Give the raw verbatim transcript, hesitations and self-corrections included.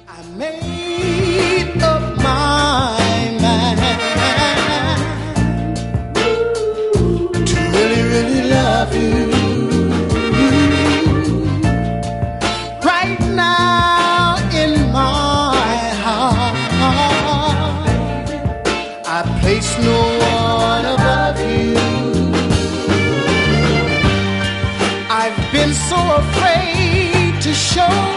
I made up my mind to really, really love you. Right now in my heart, I place no one above you. I've been so afraid to show